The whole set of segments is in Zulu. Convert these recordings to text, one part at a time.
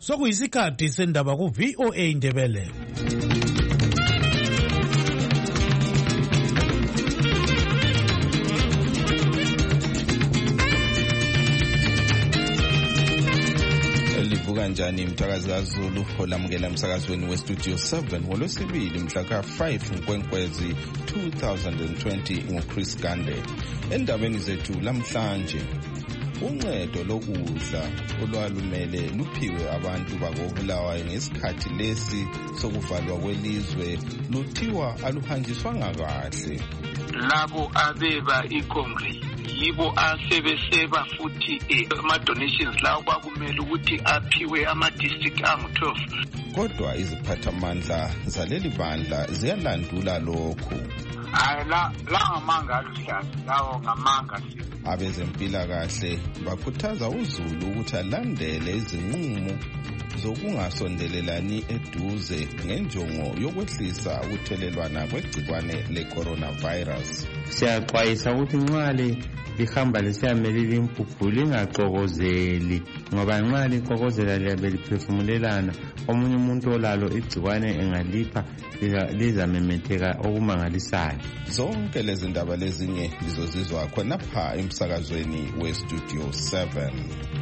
Sokuyisikhathi sendaba ku VOA Indebele. Livuka njani mthakazi kaZulu olamukela emsakazweni westudio 7 ngolwesibili mhla ka5 Nkwenkwezi 2020 nguChris Gande. Endabeni zethu lamhlanje, uncedo lokudla olwalumele luphiwe abantu bakobulawayo ngesikhathi lesi sokuvalwa kwelizwe luthiwa aluhanjiswanga kahle. Labo abeba iCongress yibo asebeseba futhi ama-donations lawo kwakumele ukuthi aphiwe ama-district angu-12. Kodwa iziphathamandla zaleli bandla ziyalandula lokhu. La ngamanga aluhlaza, lawo ngamanga. Abezempilakahle bakhuthaza uZulu ukuthi alandele izinqumo zokungasondelelani eduze ngenjongo yokwehlisa ukuthelelwana kwegcikwane le-coronavirus. Siyaxwayisa ukuthi nxa lihamba lisiyamelile impuphu lingaxokozeli, ngoba nxa lixokozela liyabe liphefumulelana. Omunye umuntu olalo igcikwane engalipha lizamemetheka okumangalisayo. Zonke lezi ndaba lezinye lizozizwa khonapha emsakazweni westudio 7.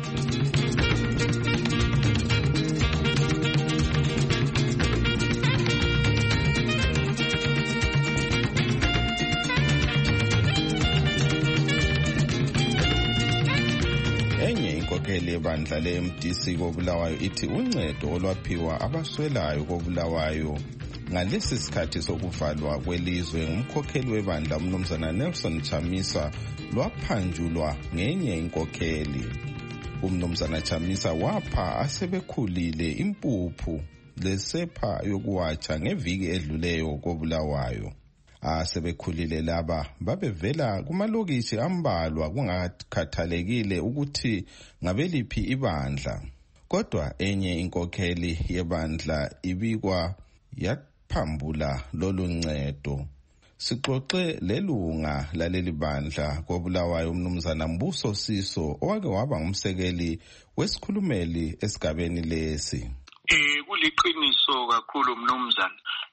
Inkokheli yebandla le-MDC kobulawayo ithi uncedo olwaphiwa abaswelayo kobulawayo ngalesi sikhathi sokuvalwa kwelizwe ngumkhokheli webandla umnumzana Nelson Chamisa lwaphanjulwa ngenye inkokheli. Umnumzana Chamisa wapha asebekhulile impuphu lesepha yokuwatsha ngeviki edluleyo kobulawayo. Asebekhulile laba babevela kumalokishi ambalwa kungakhathalekile ukuthi ngabeliphi ibandla. Kodwa enye inkokheli yebandla ibikwa yaphambula lolu ncedo. Sixoxe lelunga laleli bandla kobulawayo umnumzana Mbuso Siso owake waba ngumsekeli wesikhulumeli esigabeni lesi. Kuliqiniso kakhulu mnumzana.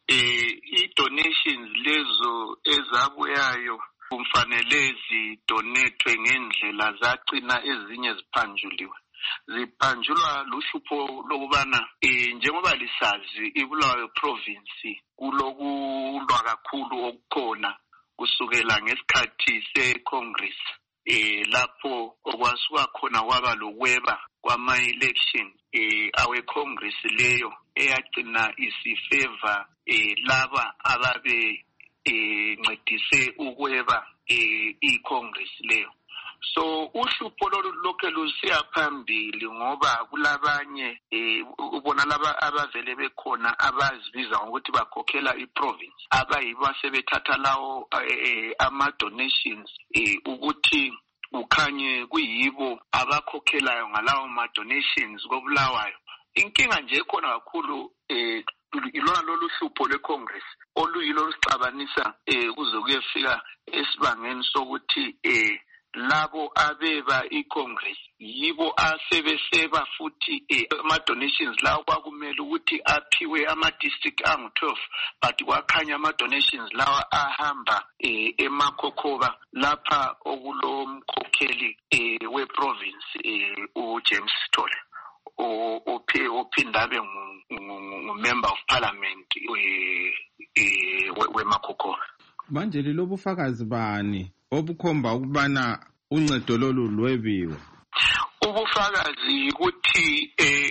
I-donations lezo ezabuyayo kumfanele zidonethwe ngendlela zagcina ezinye ziphanjuliwe. Ziphanjulwa luhlupho lokubana njengoba lisazi iBulawayo province kulokulwa kakhulu okukhona kusukela ngesikhathi seCongress lapho okwasuka khona kwaba lokweba kwama-election awe-Congress leyo eyagcina isifeva laba ababe ncedise ukweba i-Congress leyo. So uhlupho lolu lokhe lusiya phambili ngoba kulabanye ubona laba abavele bekhona abazibiza ngokuthi bakhokhela iprovince abayibo sebethatha lawo ama-donations ukuthi ukhanye kuyibo abakhokhelayo ngalawo ma-donations kobulawayo. Inkinga nje ekhona kakhulu ilona lolu hlupho lwe-Congress oluyilo lusixabanisa kuze kuyefika esibangeni sokuthi labo abeba iCongress yibo asebeseba futhi ama-donations lawo kwakumele ukuthi aphiwe ama-district angu-12, but kwakhanya ama-donations lawa ahamba emakhokhoba lapha okulomkhokheli we-province uJames Sithole ophinda abe ngu-member of parliament wemakhokhoba. Manje lobufakazi bani obukhomba ukubana uncedo lolu lwebiwe? Ubufakazi ukuthi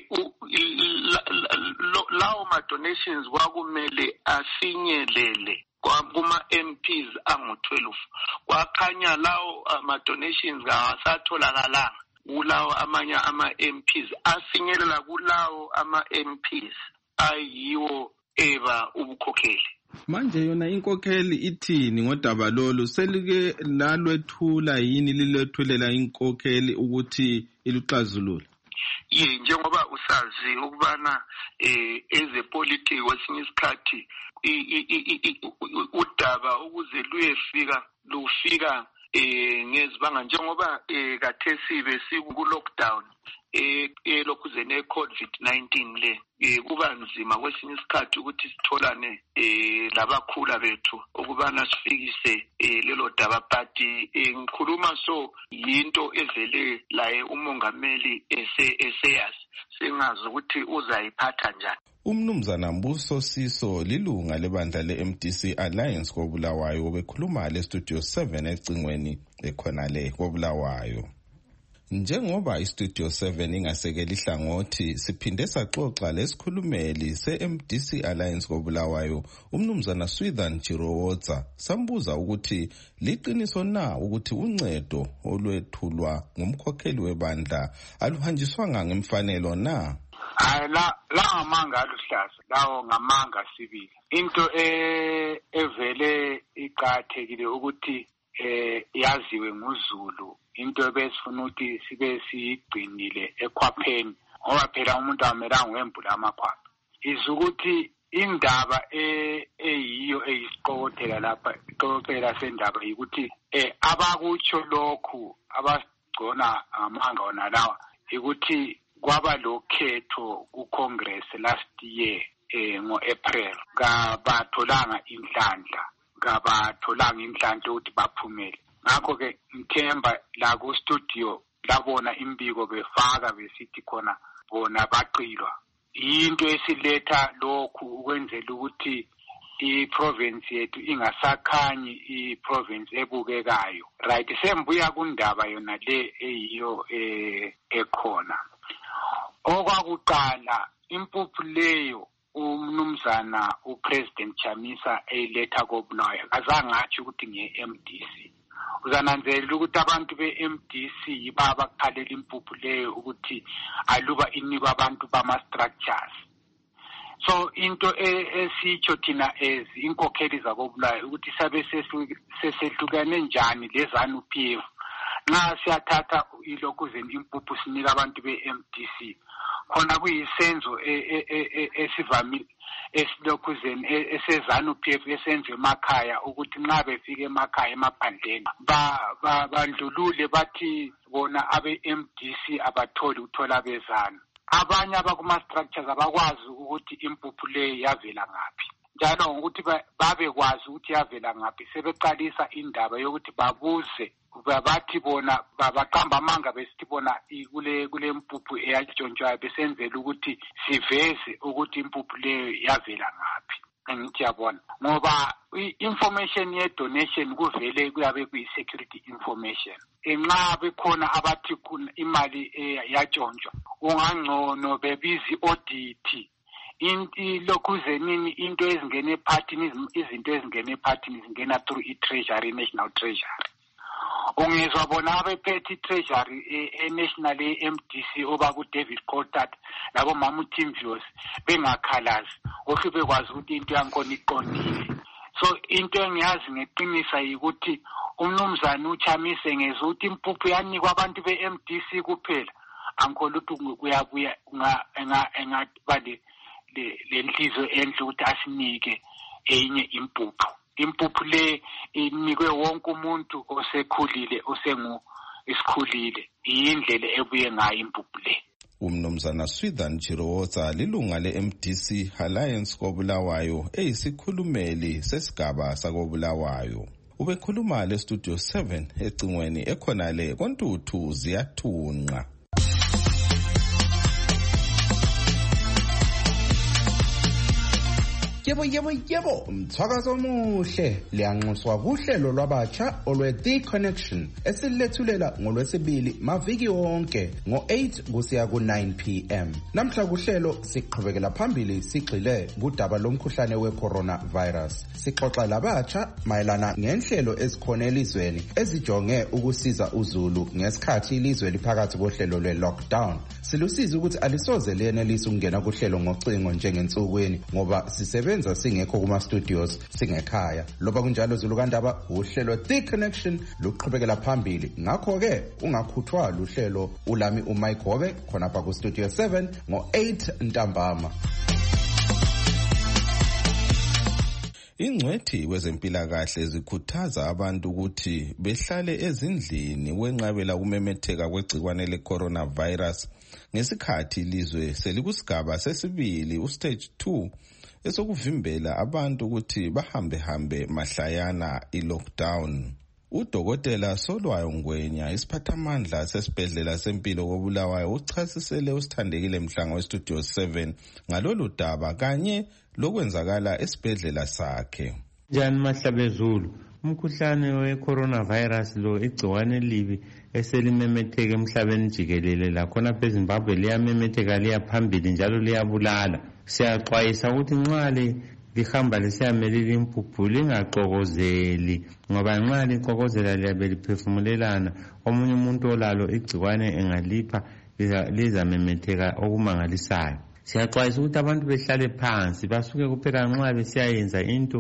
lawo ma-donations kwakumele afinyelele kuma-MPs angu-12. Kwakhanya lawo ma-donations kawasatholakala kulawo amanye ama-MPs afinyelela kulawo ama-MPs ayiwo eba ubukhokheli. Manje yona inkokheli ithini ngodaba lolu? Selike lalwethula yini lilwethulela inkokheli ukuthi iluxazulule? Njengoba usazi ukubana ezepolitiki kwesinye isikhathi udaba ukuze lufika ngezibanga njengoba kathesibe siku lockdown elokhuzeni e-COVID-19 le kuba nzima kwesinye isikhathi ukuthi sitholane labakhula bethu ukubana sifikise lelo daba but ngikhuluma so yinto evele laye umongameli eseyazi singazi ukuthi uzayiphatha njani. Umnumzana Mbuso Siso lilunga lebandla le-MDC Alliance koBulawayo bekhuluma le-Studio 7 ecingweni ekhonale koBulawayo. Njengoba iStudio 7 ingasekeli ihlangothi siphinde saxoxa lesikhulumeli se-MDC Alliance koBulawayo umnumzana Swithan Chirowotsa sambuza ukuthi liqiniso na ukuthi uncedo olwethulwa ngumkhokheli webandla aluhanjiswanga ngemfanelo na. La ngamanga aluhlaza lawo ngamanga sibili into evele iqathekile ukuthi yaziwe nguZulu into ebesifuna ukuthi sibe siyigcinile ekhwapheni ngoba phela umuntu amelanga wembula amakhwapha izukuthi indaba eyiyo eyisiqokothela lapha iqokothela sendaba ukuthi abakutsho lokhu abasigcona ngamanga wona lawa ukuthi kwaba lokhetho ku-Congress last year ngo-April kabatholanga inhlanhla ukuthi baphumele ngakho-ke ngithemba la ku-studio labona imbiko befaka besithi khona bona baqilwa into esiletha lokhu ukwenzela ukuthi i-province yethu ingasakhanyi i-province ebukekayo right sembuya kundaba yona le eyiyo ekhona. Okwakuqala impuphu leyo umnumzana uPresident Chamisa eyiletha koBulawayo azange athi ukuthi ngiye-MDC uzananzelela ukuthi abantu be-MDC yibaba kuqhalela impuphu leyo ukuthi aluba inikwa abantu bama-structures. So into esitsho thina as inkokheli zakoBulawayo ukuthi sabe sesehlukane njani leZANU-PF nxa siyathatha ilokhuzeni impuphu sinika abantu be-MDC khona kuyisenzo esivamile esilokhuzeni eseZANU-PF esenziwe emakhaya ukuthi nxa befika emakhaya emaphandleni bandlulule bathi bona abe-MDC abatholi uthola bezanu abanye abakuma-structures abakwazi ukuthi impuphu leyo yavela ngaphi njalo ngokuthi babekwazi ukuthi yavela ngaphi sebeqalisa indaba yokuthi babuze bathi bona baqamba amanga besithi bona kule mpuphu eyatshontshwayo besenzela ukuthi siveze ukuthi impuphu leyo yavela ngaphi. Ngithi yabona ngoba i-information ye-donation kuvele kuyabe kuyi-security information nxa bekhona abathi imali yatshontshwa ungangcono bebiza i-audit lokhuzenini into ezingena ephathini izinto ezingena ephathini zingena through i-treasury national treasury ungezwa bona abephethe i-treasury e-national e-MDC oba ku-David Coulthard labo mama uTimvios bengakhalazi ohle bekwazi ukuthi into yankona iqondile. So into engiyazi ngeqinisa yikuthi umnumzana uChamise ngezwe ukuthi impuphu yanikwa abantu be-MDC kuphela angikholwa ukuthi kuyabuya engaba lenhliziyo enhle ukuthi asinike enye impuphu le inikwe wonke umuntu osekhulile isikhulile indlela ebuye ngayo impuphu le. Umnumzana Swithan Chirowotsa lilunga le-MDC Alliance koBulawayo eyisikhulumeli sesigaba sakoBulawayo ubekhuluma le-Studio 7 ecingweni ekhonale koNtuthu ziyathunqa. Yebo, mthakazo omuhle liyanxuswa kuhlelo lwabatsha olwe-The Connection esilethulela ngolwesibili maviki wonke ngo-8 kusiya ku-9 p.m. Namhla kuhlelo siqhubekela phambili sigxile kudaba lomkhuhlane we-coronavirus. Sixoxa labatsha mayelana ngenhlelo ezikhona elizweni ezijonge ukusiza uZulu ngesikhathi ilizwe liphakathi kohlelo lwe-lockdown. Silusiza ukuthi alisoze liyenelisa ukungena kuhlelo ngocingo njengensukwini ngoba sisebenza singekho kuma-studios singekhaya. Loba kunjalo Zulukandaba uhlelo The Connection luqhubekela phambili. Ngakho-ke ungakhuthwa luhlelo ulami uMike Hobe khonapha ku-Studio 7 ngo-8 ntambama. Ingcwethi wezempilakahle zikhuthaza abantu ukuthi behlale ezindlini wenqabela kumemetheka kwegcikwane le-coronavirus ngesikhathi ilizwe selikusigaba sesibili ustage 2 esokuvimbela abantu ukuthi bahambe mahlayana i-lockdown. Udokotela Solwayo Ngwenya, isiphathamandla sesibhedlela sempilo koBulawayo, uchasisele usithandekile Mhlanga weStudio 7 ngalolu daba kanye lokwenzakala esibhedlela sakhe. Njani Mahlabezulu, umkhuhlane we-coronavirus lo igciwane libi eselimemetheka emhlabeni jikelele lakhona eZimbabwe liyamemetheka liyaphambili njalo liyabulala. Siyaxwayisa ukuthi nxa lihamba lisiyamelile impuphu lingaxokozeli, ngoba nxa lixokozela liyabe liphefumulelana, omunye umuntu olalo igciwane engalipha lizamemetheka okumangalisayo. Siyaxwayisa ukuthi abantu behlale phansi basuke kuphela nxa besiyayenza into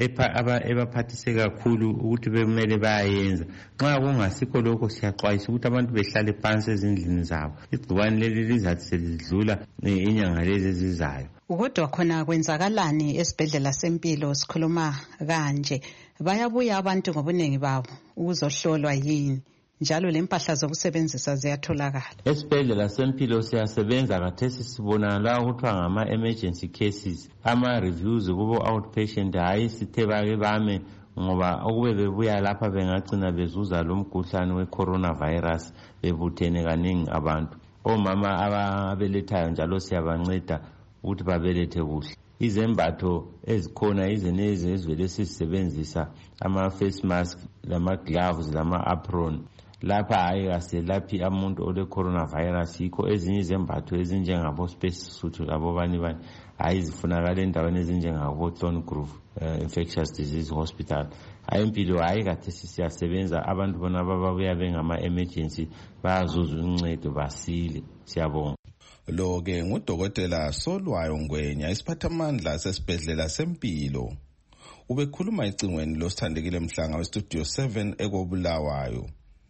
ebaphathise kakhulu ukuthi bemele bayayenza. Nxa kungasikho lokho siyaxwayisa ukuthi abantu behlale phansi ezindlini zabo. Igciwane leli lizathi selidlula inyanga lezi ezizayo. Kodwa khona kwenzakalani esibhedlela sempilo sikhuluma kanje? Bayabuya abantu ngobuningi babo ukuzohlolwa yini? Njalo lempahla zokusebenzisa ziyatholakala. Esibhedlela sempilo siyasebenza kathesi sibona la ukuthiwa ngama-emergency cases. Ama-reviews kubo outpatient hayi sithe bake bame ngoba okube bebuya lapha bengagcina bezuza lo mkhuhlane we-coronavirus bebuthene kaningi abantu. Omama ababelethayo njalo siyabanceda ukuthi babelethe kuhle. Izembatho ezikhona izenezi ezivele sisebenzisa ama-face mask, lama-gloves, lama-apron. Lapha hayi aselaphi umuntu ole-coronavirus, yikho ezinye izembatho ezinjengabo-space suit labo bani hayi zifunakala endaweni ezinjengabo-Thorn Grove Infectious Disease Hospital. Hayi impilo hayi kathesi siyasebenza, abantu bona babuya bengama-emergency bayazuza uncedo basile. Siyabonga. Lo-ke ngudokotela Solwayo Ngwenya, isiphathamandla sesibhedlela sempilo. Ubekhuluma ecingweni losithandekile Mhlanga weStudio 7 ekoBulawayo.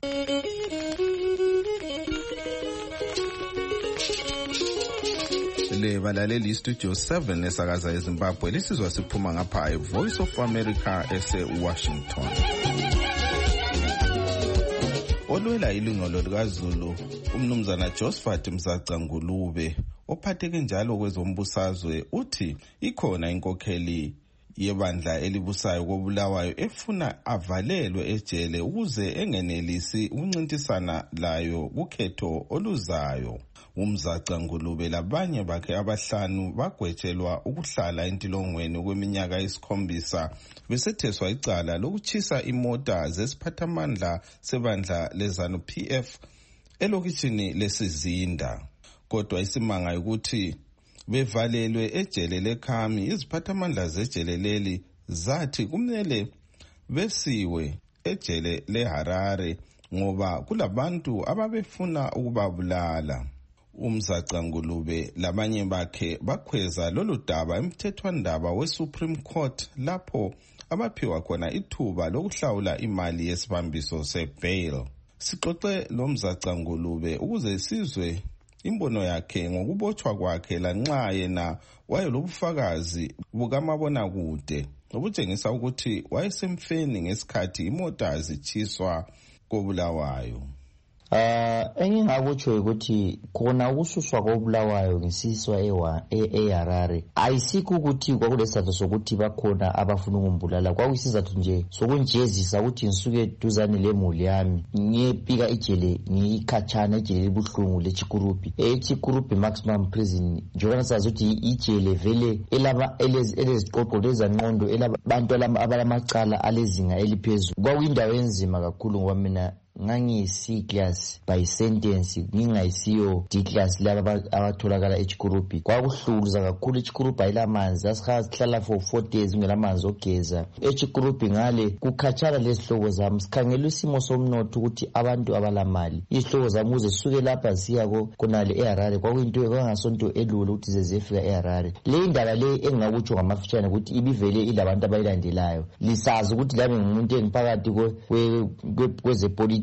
Le balaleli iStudio 7 esakaza eZimbabwe lisizwa siphuma ngapha eVoice of America ese-Washington. Olwela ilungelo likaZulu umnumzana Josephat Mzaca Ngulube ophatheke njalo kwezombusazwe uthi ikhona inkokheli yebandla elibusayo koBulawayo efuna avalelwe ejele ukuze engenelisi ukuncintisana layo kukhetho oluzayo. Umzaca Ngulube labanye bakhe abahlanu bagwetshelwa ukuhlala entilongweni kweminyaka 7 besetheswa icala lokuchisa imota zesiphathamandla sebandla lezanu PF elokishini lesizinda. Kodwa isimanga ukuthi bevalelwe ejele leKhami, iziphathamandla zejele leli zathi kumele besiwe ejele leHarare ngoba kulabantu ababefuna ukubabulala. Umzaca Ngulube labanye bakhe bakhweza lolu daba emthethwandaba weSupreme Court lapho abaphiwa khona ithuba lokuhlawula imali yesibambiso sebail. Sixoxe lomzaca Ngulube ukuze sizwe imbono yakhe ngokubotshwa kwakhe lanxa yena wayelobufakazi bukamabonakude obutshengisa ukuthi wayesemfeni ngesikhathi imota zichiswa koBulawayo. Engingakutsho ukuthi khona ukususwa koBulawayo ngisiswa eHarare ayisikho ukuthi kwakulesizathu sokuthi bakhona abafuna ukumbulala, kwakuyisizathu nje sokunjezisa ukuthi ngisuke duzane lemuli yami ngiyepika ijele ngiyikhatshana ijele libuhlungu leChikurupi. eChikurupi maximum prison njengoba sazi ukuthi ijele vele eleziqoqo lezanqondo elabantu abalamacala alezinga eliphezulu. Kwakuyindawo enzima kakhulu ngoba mina ngangiyisi class by sentence ngingayisiyo D class laba abatholakala eChikurupi. Kwakuhluza kakhulu eChikurupi ayilamanzi, asihlala for 4 days ngelamanzi ogeza eChikurupi. Ngale kukhatshana lezihlobo zami sikhangela isimo somnotho ukuthi abantu abalamali izihlobo zami uze suke lapha siya konale eHarare kwakuyinto engasonto elula ukuthi zezefika eHarare. Le indaba le engingakutsho ngamafitshane ukuthi ibivele ilabantu abayilandelayo. Lisazi ukuthi lami ngumuntu engiphakathi kwezepolitiki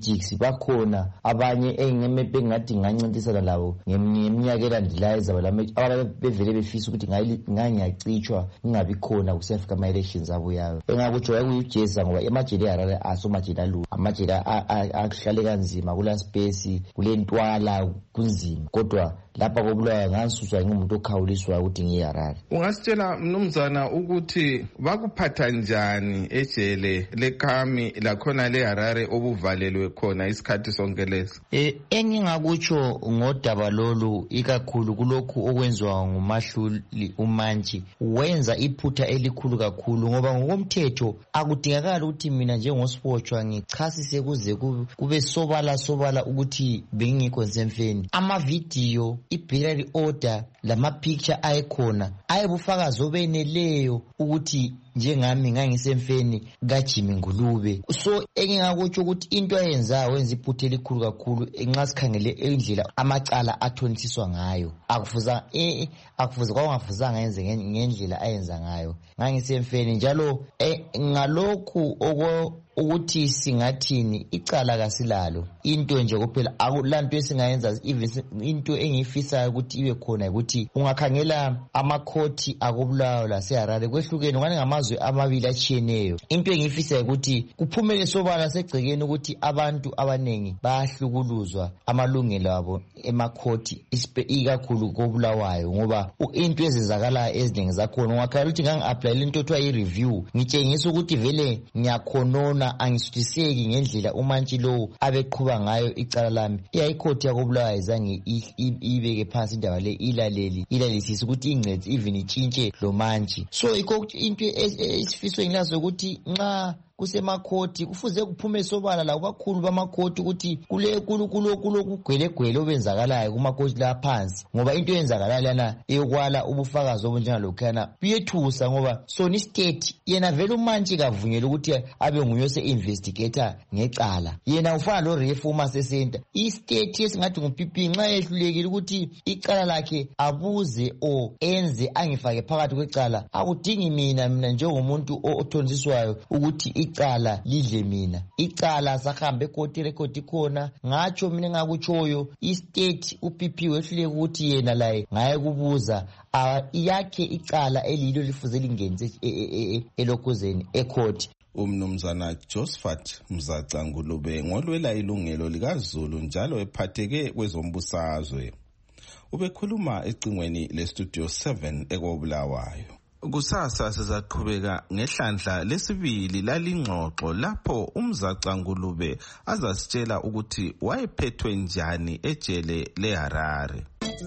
statistics bakhona abanye engathi ngancintisana labo ngeminyaka elandelayo bevele befisa ukuthi ngangiyacitshwa ngingabi khona kusefika ama-elections abuyayo. Engakutsho yakuyijeza ngoba amajele eHarare asomajele alu amajele ahlale kanzima kula space kule ntwala kunzima, kodwa lapha koBulawayo ngangisuswa ngumuntu okhawuliswa ukuthi ngiyiHarare. Ungasitshela mnumzana ukuthi bakuphatha njani ejele leKhami lakhona leHarare obuvalelwe khona isikhathi sonke leso? Engingakutsho ngodaba lolu ikakhulu kulokhu okwenziwa nguMahluli uMantshi wenza iphutha elikhulu kakhulu, ngoba ngokomthetho akudingakala ukuthi mina njengosipotshwa ngichasise kuze kube sobala ukuthi bengingekho nsemfeni. Amavidiyo, i-burial order lama-picture ayekhona ayebufakazi obeneleyo ukuthi njengami ngangisemfeni kaJimmy Ngulube. So engingakutsho ukuthi into ayenzayo wenza iphutha elikhulu kakhulu nxa sikhangele indlela amacala athonisiswa ngayo. Kwangafuzanga yenze ngendlela ayenza ngayo. Ngangisemfeni njalo ngalokhu ukuthi singathini icala kasilalo. Into nje kuphela akulanto esingayenza, even into engiyifisayo ukuthi ibe khona ukuthi ungakhangela amakhoti akoBulawayo laseHarare kwehlukene ngani ngamazwe amabili atshiyeneyo. Into engiyifisayo ukuthi kuphumele sobala segcekeni ukuthi abantu abanengi bayahlukuluzwa amalungelo abo emakhoti ikakhulu koBulawayo, ngoba into ezenzakala eziningi zakhona ungakhala ukuthi ngangi-apply into ethiwa i-review ngitshengisa ukuthi vele ngiyakhonona angisuthiseki ngendlela uMantshi lowo abeqhuba ngayo icala lami. Ikhoti yakoBulawayo zange ibeke phansi indaba le ilalelisisa ukuthi ingcedi even itshintshe lo Mantshi. So into esifiswe ngilazo ukuthi nxa kusemakhoti kufuze kuphume sobala la kakhulu bamakhoti ukuthi kulokugwelegwele obenzakalayo kumakhoti la phansi, ngoba into eyenzakalayo lana eyokwala ubufakazi obunjengalokhana buyethusa, ngoba sona state yena vele uMantshi kavunyelwe ukuthi abe nguye ose-investigator ngecala. Yena ufana lo-reformer sesenta i-state esingathi ngu-PP nxa yehlulekile ukuthi icala lakhe abuze o enze angifake phakathi kwecala, akudingi mina njengomuntu othonisiswayo ukuthi icala lidle mina. Icala sahambe ekoti record khona ngatsho mina ngakutshoyo i-state uPP wehluleke ukuthi yena laye ngaye kubuza yakhe icala elilo lifuze lingenze elokhuzeni ecourt. Umnumzana Josephat Mzaca Ngulube ngolwela ilungelo likaZulu njalo ephatheke kwezombusazwe ubekhuluma ecingweni leStudio 7 ekoBulawayo. Kusasa sizaqhubeka ngehlandla lesibili lalingxoxo lapho uMzaca Ngulube azasitshela ukuthi wayephethwe njani ejele leHarare.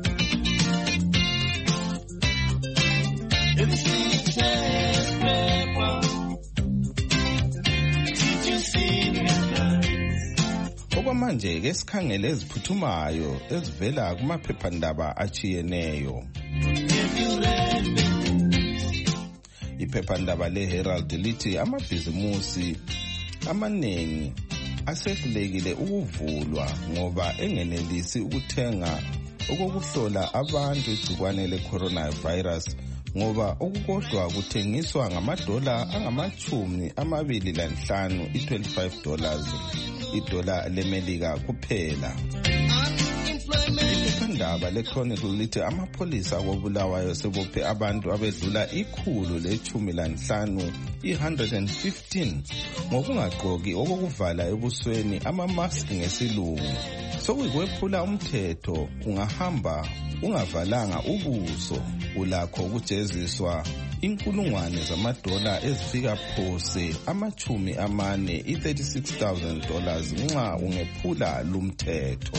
Okwamanje ke sikhangele eziphuthumayo ezivela kumaphephandaba achiyeneyo. Iphephandaba leHerald lithi amabhizimusi amanengi asehlulekile ukuvulwa ngoba engenelisi ukuthenga okokuhlola abantu igcikwane le-coronavirus, ngoba okukodwa kuthengiswa ngamadola angama-25 $25 idola leMelika kuphela. Iphephandaba leChronicle lithi amapholisa koBulawayo sebophe abantu abedlula 115 115 ngokungagqoki okokuvala ebusweni ama-mask ngesilungu. Sokuyikwephula umthetho, ungahamba ungavalanga ubuso ulakho ukujeziswa $1,000 ezifika phose $40,000 $36,000 nxa ungephula lumthetho.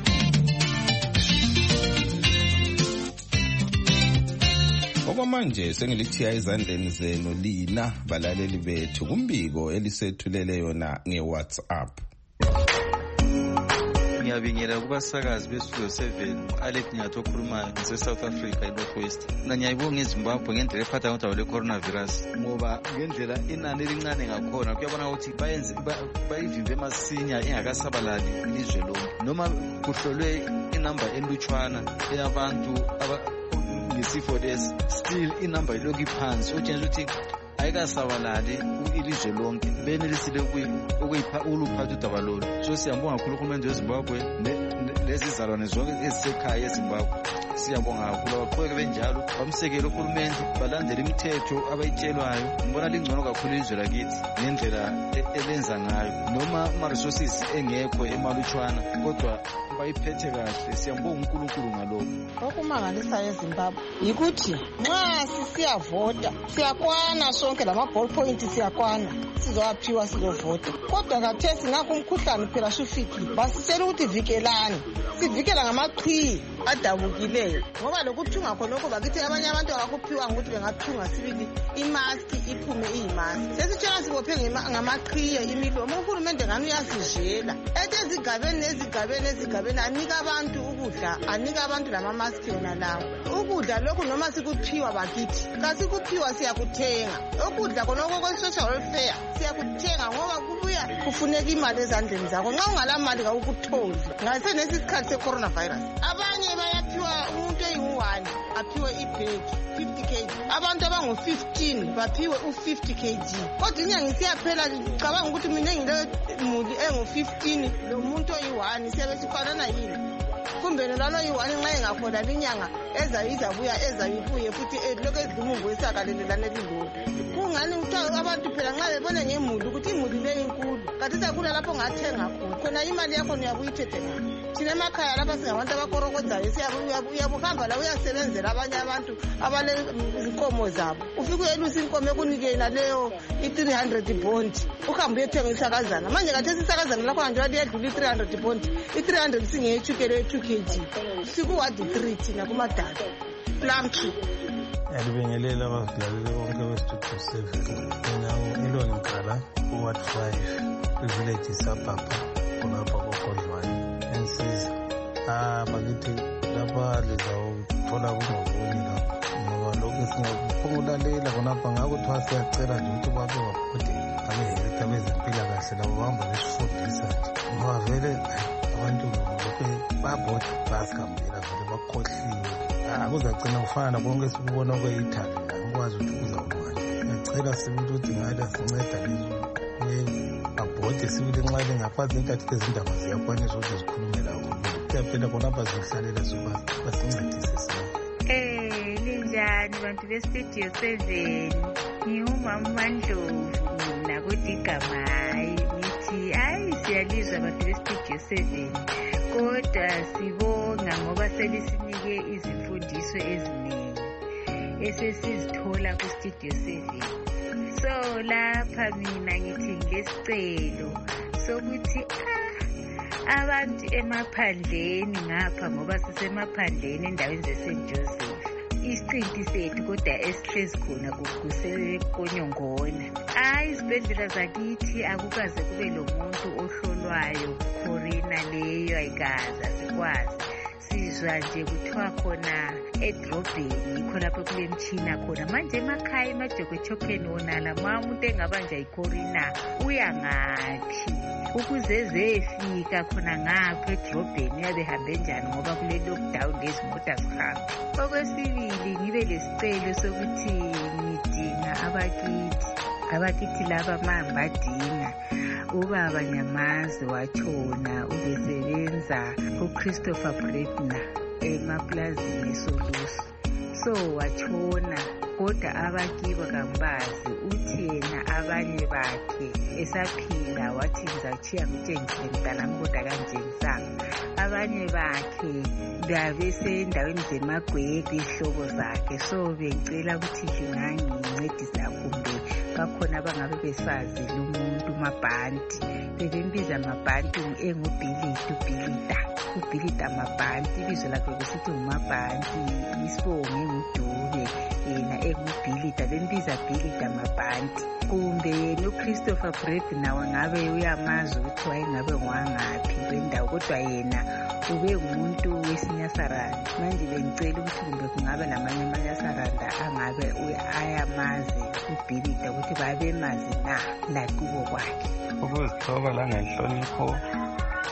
Okwamanje sengilithiya ezandleni zenu lina balaleli bethu kumbiko elisethulele yona ngeWhatsApp. Ngiyabingelela kubasakazi beStudio 7 Alex Nyathi okhulumayo ngise-South Africa eNorthwest. Ngiyayibonga eZimbabwe ngendlela ephatha ngodaba lwe-coronavirus, ngoba ngendlela inani elincane ngakhona kuyabona ukuthi bayivimbe masinya ingakasabalali ilizwe lonke, noma kuhlolwe inamba elutshwana eyabantu ngesifo lesi, still inamba ilokhu iphansi, okutshengisa ukuthi ayikasabalali ilizwe lonke benelisile ukuyipha uluphatha udaba lolu. So siyambonga kakhulu uhulumende weZimbabwe lezizalwane zonke ezisekhaya eZimbabwe. Siyabonga kakhulu abaqhubeke benjalo bamsekele uhulumende balandele imithetho abayitshelwayo. Ngibona lingcono kakhulu ilizwe lakithi ngendlela elenza ngayo noma ama-resources engekho emalutshwana kodwa bayiphethe kahle. Siyambonga uNkulunkulu ngalokho. Okumangalisayo eZimbabwe yikuthi nxa sisiyavota siyakwana sonke lama-ball point siyakwana sizowaphiwa sizovota, kodwa kathesi ngakho umkhuhlane phela sufikile basitshela ukuthi vikelani, sivikela ngamaqhiyi adabukileyo ngoba lokuthunga khonokho bakithi abanye abantu abakuphiwa ngokuthi bengathunga sibili imaski iphume iyimaski. Sesitshela sibophe ngamaqhiye imilomo. Uhulumende ngani uyasizela ethi ezigabeni anika abantu ukudla, anika abantu lamamaski yona lawo ukudla lokhu noma sikuphiwa bakithi kasikuphiwa siyakuthenga. Ukudla khonokho kwe-social welfare siyakuthenga ngoba kubuya kufuneka imali ezandleni zakho. Nxa ungala mali kawukutholi. Ngasenesi isikhathi se-coronavirus abanye bayaphiwa umuntu eyi-1 aphiwe ibhegi 50 kg, abantu abangu-15 baphiwe u-50 kg. Kodwa inyanga isiyaphela cabanga ukuthi mina ngile muli engu-15 lo muntu oyi-1 siyabe sifanana yini? Kumbe lalo yi-1 nxa engakhona linyanga izabuya ibuye futhi lokhu edlumumbu esakalelelane lilodwa. Kungani kuthiwa abantu phela nxa bebone ngemuli ukuthi imuli leyo inkulu kathi sekula lapho ngathenga khona imali yakho uyabuyithethe ngaphi? Thina emakhaya lapha singabantu abakorokodzayo uyabuhamba la uyasebenzela abanye abantu abalezinkomo zabo. Ufike uyelusa inkomo ekunikela leyo i-300 bond uhambe uyethenga isakazana. Manje kathesi isakazana lakho nje liyadlula i-300 bond. I-300 singeyetshukela 2 kg siku-wadi 3 thina kumadala plumtree. Ngiyalibingelela abazilaleli bonke bestudio 7 mina Elon Mkala uward 5 kwivillage isabhapha khonapha kokodlwane ensiza. Bakithi lapha lizawuthola kungobuni lapho ngoba lokhu singaphungulalela khonapha ngakuthiwa siyacela nje ukuthi babe babhode abehelitha bezempilakahle labo bahamba besifundisa nje ngoba vele abantu babhode basikambela vele bakhohliwe. Akuzagcina kufana na konke sikubona kwe-Italy la ukwazi ukuthi kuzawubani. Ngiyacela sibili ukuthi ngathi asinceda babhode sibili nxa lingaphansi intathi lezindaba ziyakwanisa ukuthi zikhulume lawo kuyaphela khonapha zihlalela soba basincedise sona. Linjani bantu bestudio 7? Ngingumama uMandlovu mina kuDigamayi. Ngithi siyalizwa bantu bestudio 7 kodwa sibonga ngoba selisinike izimfundiso eziningi esesizithola kustudio 7. So lapha mina ngithi ngesicelo sokuthi abantu emaphandleni ngapha ngoba sisemaphandleni endaweni ze-St. Joseph isicinti sethu kodwa esihlezi khona kusekonyongona. Izibhedlela zakithi akukaze kube lo muntu ohlolwayo corona leyo ayikaze asikwazi. Sizwa nje kuthiwa khona edrobheni yikho lapho kule mtshina khona. Manje emakhaya emajokochopheni wonala ma umuntu engabanja icorona uya ngaphi ukuze zefika khona ngapho edrobheni uyabe hambe njani ngoba kule lockdown lezimota zihamba. Okwesibili ngibe lesicelo sokuthi ngidinga abakithi laba mahambadinga ubaba Nyamazi watshona ubesebenza uChristopher Bredner emaplazini eSolusi. So watshona kodwa abakibo kambazi uthi yena abanye bakhe esaphila wathi ngizachiya ngitshengisele mntanami kodwa kanjengisanga. Abanye bakhe babesendaweni zemagwegwe ihlobo zakhe. So bengicela ukuthi ngingancedisa kumbe bakhona abangabe besazi lo muntu Mabhanti. Bebembiza Mabhanti ubhilida Mabhanti ibizo lakhe besithi uMabhanti isibonge nguDube yena engubhilida bembiza Bhilida Mabhanti. Kumbe noChristopher Bredner wangabe uyamazi ukuthi wayengabe ngwangaphi kwendawo kodwa yena ube ngumuntu weSinyasaranda. Manje bengicela ukuthi kumbe kungabe lamanye amanyaSaranda angabe ayamazi uBhilida ukuthi babemazi na lakubo kwakhe. Ukuzithoba la ngenhlonipho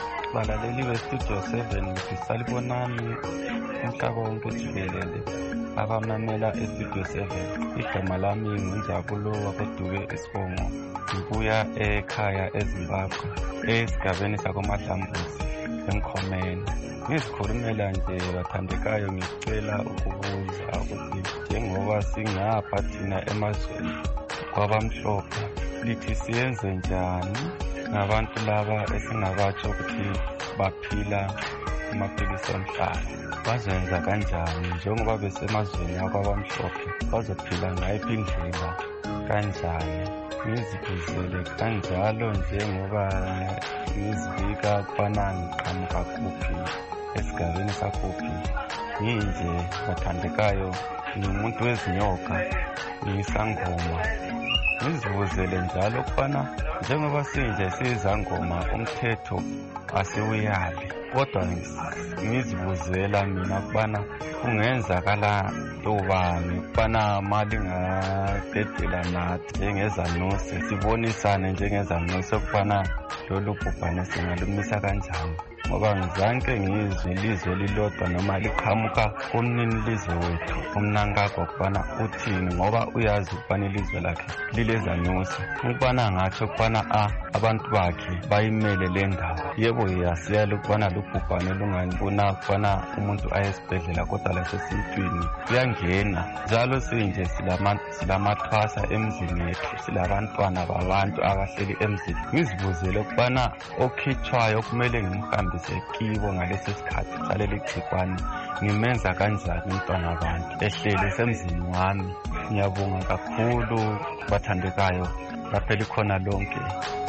balaleli bestudio 7 ngisalibonani umhlaba wonke jikelele. abamamela estudio 7. Igama lami ngunjabulo wakoduke Esibongo. Ngibuya ekhaya eZimbabwe esigabeni sakoMadlambuzi eMkhomeni. Ngizikhulumela nje bathandekayo, ngicela ukubuza ukuthi njengoba singapha thina emazweni kwabamhlophe lithi siyenze njani ngabantu laba esingabatsho ukuthi baphila amaphilisi omhlaba? Bazenza kanjani njengoba besemazweni akwabamhlophe? Bazophila ngayiphi indlela kanjani? Ngizibuzele kanjalo njengoba ngizibika ukubana ngiqhamuka kuphi esigabeni sakuphi. Nginje bathandekayo, ngimuntu wezinyoka, ngiyisangoma. Ngizibuzele njalo ukubana njengoba sinje siyizangoma umthetho asiwuyali, kodwa ngizibuzela mina ukubana kungenzakala tobani ukubana malingadedela nathi njengezanuse, sibonisane njengezanuse ukubana lolu bhubhane singalumisa kanjani, ngoba ngizanke ngizwe ilizwe lilodwa noma liqhamuka kumnini lizwe wethu umnankakho ukubana uthini, ngoba uyazi ukubana ilizwe lakhe lilezanuse, ukubana ngatsho ukubana abantu bakhe bayimele le ndawo. Yebo yasiyala ukubana lubhubhane lungangibona ukubana umuntu aye esibhedlela, kodwa lasesintwini kuyangena. Njalo sinje silamathwasa emzini yethu, silabantwana babantu abahleli emzini. Ngizibuzele ukubana okhitshwayo kumele ngimhambise kibo ngalesi sikhathi saleli gcikwane, ngimenza kanjani umntwana wabantu ehlele semzini wami. Ngiyabonga kakhulu bathandekayo, laphela khona lonke.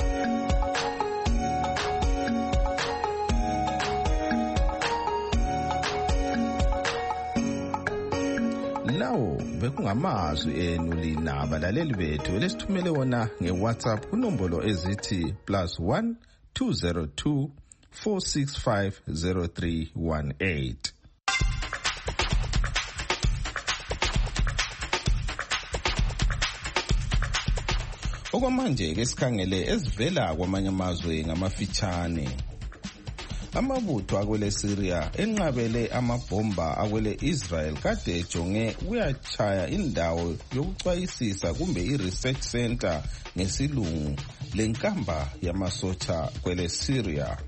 Lawo bekungamazwi enu lina abalaleli bethu lesithumele wona ngeWhatsApp kunombolo ezithi +1 202 465 0318. Okwamanje ke sikhangele ezivela kwamanye amazwe ngamafitshane. Amabutho akwele Syria enqabele amabhomba akwele Israel kade ejonge kuyachaya indawo yokucwayisisa kumbe i-research center ngesilungu lenkamba yamasotsha kwele Syria.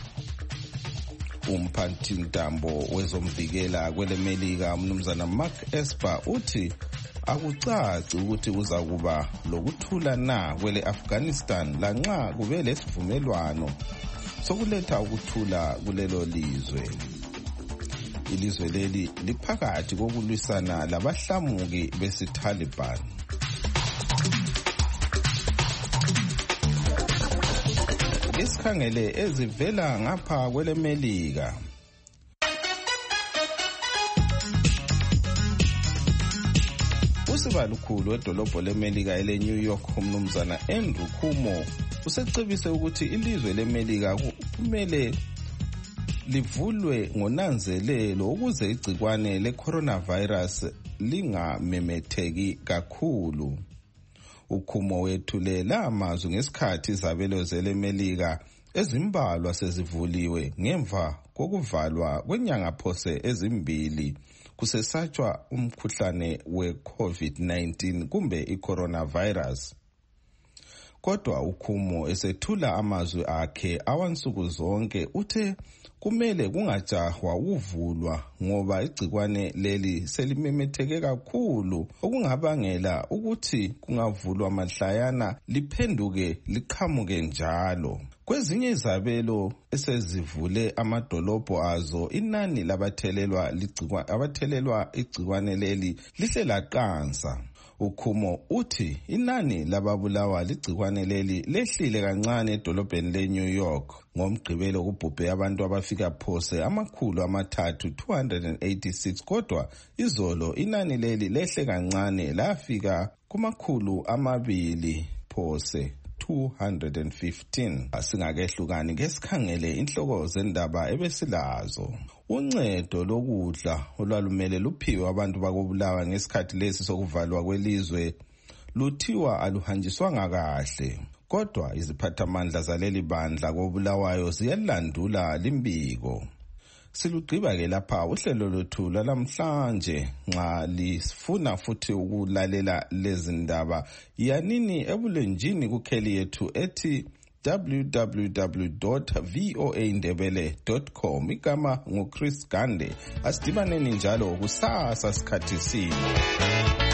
Umphathintambo wezomvikela kwele Melika umnumzana Mark Esper uthi akucaci ukuthi kuzakuba lokuthula na kwele Afghanistan lanxa kube lesivumelwano sokuletha ukuthula kulelo lizwe. Ilizwe leli liphakathi kokulwisana labahlamuki besiTaliban. Isikhangele ezivela ngapha kwele Melika. Usibalukhulu wedolobho leMelika ele New York umnumzana Andrew Cuomo usecebise ukuthi ilizwe leMelika kumele livulwe ngonanzelelo ukuze igcikwane le-coronavirus lingamemetheki kakhulu. Ukhumo wethule amazwi ngesikhathi izabelo zeleMelika ezimbalwa sezivuliwe ngemva kokuvalwa kwenyanga phose ezimbili kusesatshwa umkhuhlane we-COVID-19 kumbe i-coronavirus. Kodwa ukhumo esethula amazwi akhe awansuku zonke uthe kumele kungajahwa ukuvulwa ngoba igcikwane leli selimemetheke kakhulu okungabangela ukuthi kungavulwa mahlayana liphenduke liqhamuke njalo. Kwezinye izabelo esezivule amadolobho azo inani labathelelwa igcikwane leli lihle laqansa. Ukhumo uthi inani lababulawa ligcikwane leli lehlile kancane edolobheni leNew York ngomgqibelo kubhubhe abantu abafika phose 386 kodwa izolo inani leli lehle kancane lafika ku200 phose 215. Asingakehlukani ngesikhangele inhloko zendaba ebesilazo. Uncedo lokudla olwalumele luphiwe abantu bakobulawa ngesikhathi lesi sokuvalwa kwelizwe luthiwa aluhanjiswanga kahle. Kodwa iziphathamandla zaleli bandla kobulawayo ziyalandula limbiko. Silugqiba-ke lapha uhlelo lwethu lwalamhlanje. Nxa lifuna futhi ukulalela lezi ndaba, yanini ebulenjini kukheli yethu ethi www.voaindebele.com. Igama nguChris Gande. Asidibaneni njalo kusasa sikhathi sinye.